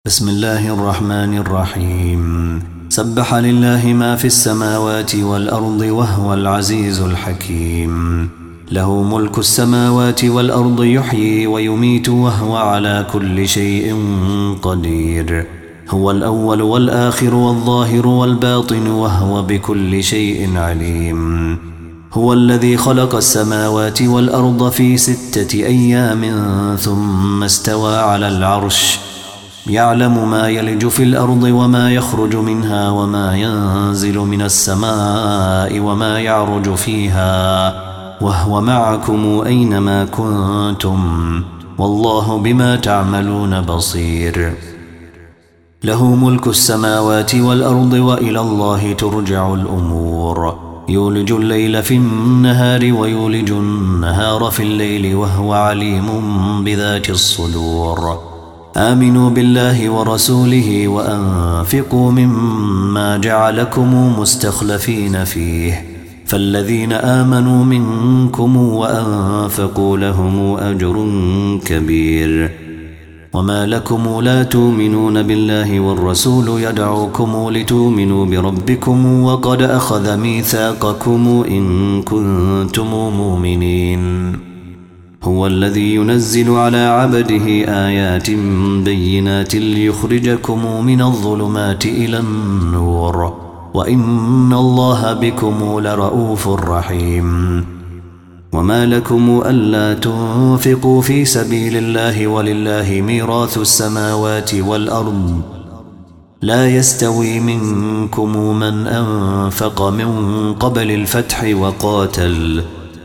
بسم الله الرحمن الرحيم. سبح لله ما في السماوات والأرض وهو العزيز الحكيم. له ملك السماوات والأرض يحيي ويميت وهو على كل شيء قدير. هو الأول والآخر والظاهر والباطن وهو بكل شيء عليم. هو الذي خلق السماوات والأرض في 6 أيام ثم استوى على العرش. يعلم ما يلج في الأرض وما يخرج منها وما ينزل من السماء وما يعرج فيها وهو معكم أينما كنتم والله بما تعملون بصير. له ملك السماوات والأرض وإلى الله ترجع الأمور. يولج الليل في النهار ويولج النهار في الليل وهو عليم بذات الصدور. آمنوا بالله ورسوله وأنفقوا مما جعلكم مستخلفين فيه فالذين آمنوا منكم وأنفقوا لهم أجر كبير. وما لكم لا تؤمنون بالله والرسول يدعوكم لتؤمنوا بربكم وقد أخذ ميثاقكم إن كنتم مؤمنين. هو الذي ينزل على عبده آيات بينات ليخرجكم من الظلمات إلى النور وإن الله بكم لرؤوف رحيم. وما لكم ألا تنفقوا في سبيل الله ولله ميراث السماوات والأرض لا يستوي منكم من أنفق من قبل الفتح وقاتل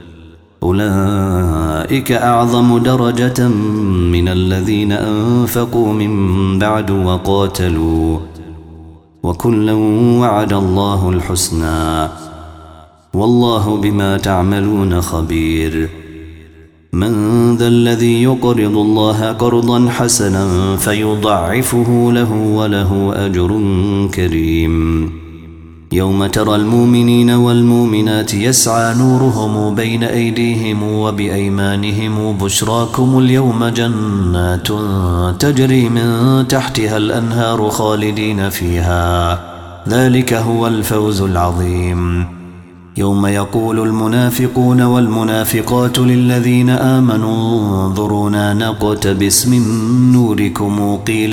أولئك أعظم درجة من الذين أنفقوا من بعد وقاتلوا وكلا وعد الله الحسنى والله بما تعملون خبير. من ذا الذي يقرض الله قرضا حسنا فيضعفه له وله أجر كريم. يوم ترى المؤمنين والمؤمنات يسعى نورهم بين أيديهم وبأيمانهم بشراكم اليوم جنات تجري من تحتها الأنهار خالدين فيها ذلك هو الفوز العظيم. يوم يقول المنافقون والمنافقات للذين آمنوا انظرونا نقتبس من نوركم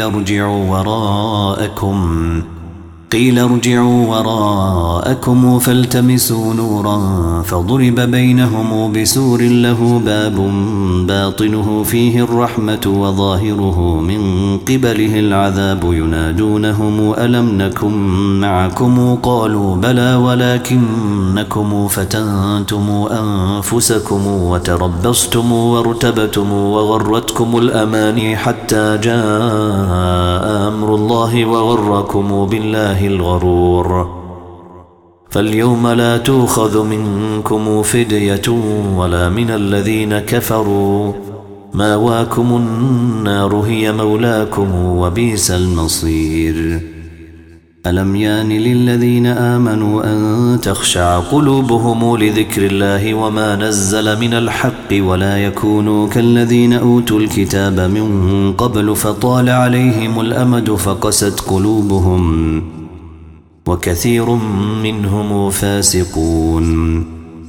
قيل ارجعوا وراءكم فالتمسوا نورا فضرب بينهم بسور له باب باطنه فيه الرحمة وظاهره من قبله العذاب ينادونهم ألم نكن معكم قالوا بلى ولكنكم فتنتم أنفسكم وتربصتم وارتبتم وغرتكم الأماني حتى جاء أمر الله وغركم بالله الغرور. فاليوم لا تؤخذ منكم فدية ولا من الذين كفروا ماواكم النار هي مولاكم وبئس المصير. ألم يان للذين آمنوا أن تخشع قلوبهم لذكر الله وما نزل من الحق ولا يكونوا كالذين أوتوا الكتاب من قبل فطال عليهم الأمد فقست قلوبهم وكثير منهم فاسقون.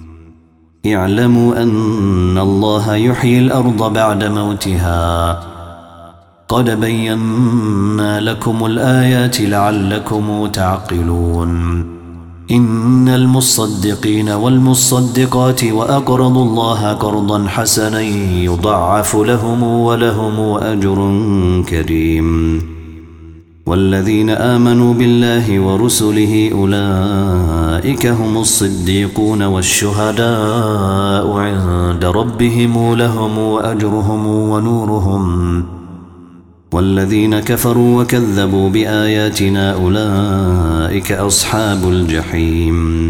اعلموا أن الله يحيي الأرض بعد موتها قد بينا لكم الآيات لعلكم تعقلون. إن المصدقين والمصدقات وأقرضوا الله قرضا حسنا يضاعف لهم ولهم أجر كريم. والذين آمنوا بالله ورسله أولئك هم الصديقون والشهداء عند ربهم لهم أجرهم ونورهم. والذين كفروا وكذبوا بآياتنا أولئك أصحاب الجحيم.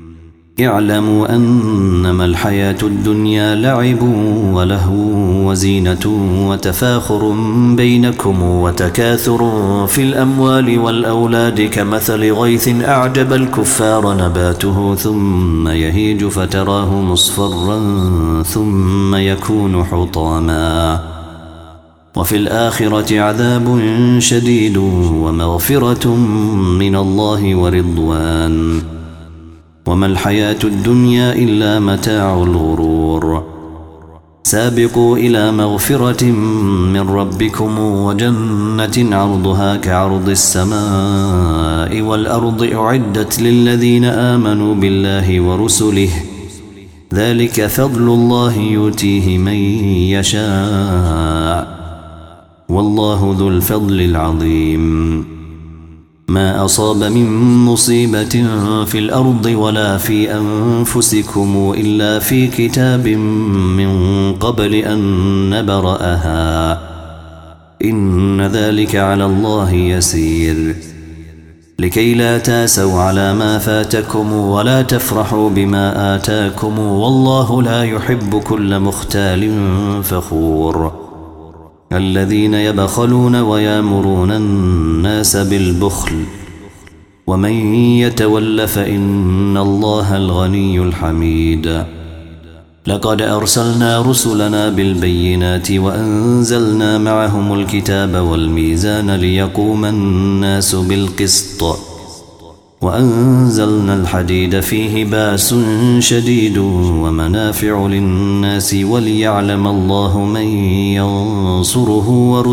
اعلموا أنما الحياة الدنيا لعب ولهو وزينة وتفاخر بينكم وتكاثر في الأموال والأولاد كمثل غيث أعجب الكفار نباته ثم يهيج فتراه مصفرا ثم يكون حطاما وفي الآخرة عذاب شديد ومغفرة من الله ورضوان وما الحياة الدنيا إلا متاع الغرور سابقوا إلى مغفرة من ربكم وجنة عرضها كعرض السماء والأرض أعدت للذين آمنوا بالله ورسله ذلك فضل الله يؤتيه من يشاء والله ذو الفضل العظيم ما أصاب من مصيبة في الأرض ولا في أنفسكم إلا في كتاب من قبل أن نبرأها إن ذلك على الله يسير لكي لا تاسوا على ما فاتكم ولا تفرحوا بما آتاكم والله لا يحب كل مختال فخور الذين يبخلون ويامرون الناس بالبخل ومن يتول فإن الله الغني الحميد لقد أرسلنا رسلنا بالبينات وأنزلنا معهم الكتاب والميزان ليقوم الناس بالقسط وأنزلنا الحديد فيه بأس شديد ومنافع للناس وليعلم الله من ينصره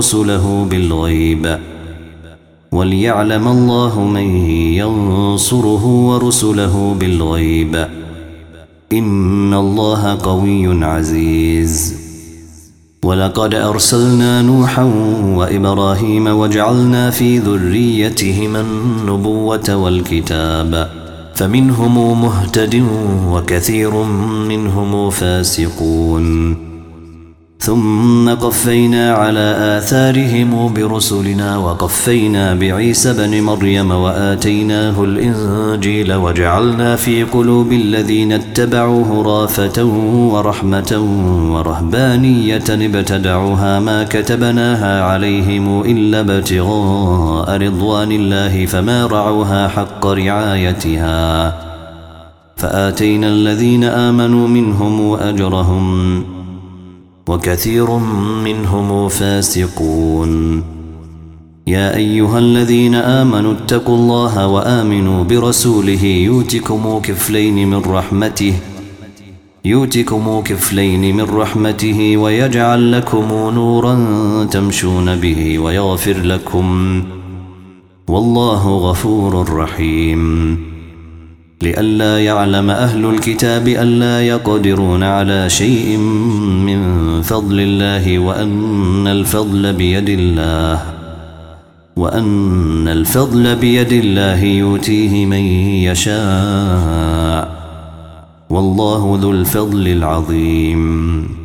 ورسله بالغيب إن الله قوي عزيز ولقد أرسلنا نوحا وإبراهيم وجعلنا في ذريتهما النبوة والكتاب فمنهم مهتد وكثير منهم فاسقون ثم قفينا على آثارهم برسلنا وقفينا بعيسى بن مريم وآتيناه الإنجيل وجعلنا في قلوب الذين اتبعوه رافة ورحمة ورهبانية ابتدعوها ما كتبناها عليهم إلا ابتغاء رضوان الله فما رعوها حق رعايتها فآتينا الذين آمنوا منهم أجرهم وكثير منهم فاسقون يا أيها الذين آمنوا اتقوا الله وآمنوا برسوله يؤتكم كفلين من رحمته ويجعل لكم نورا تمشون به ويغفر لكم والله غفور رحيم لئلا يعلم أهل الكتاب ألا يقدرون على شيء من فضل الله وأن الفضل بيد الله يؤتيه من يشاء والله ذو الفضل العظيم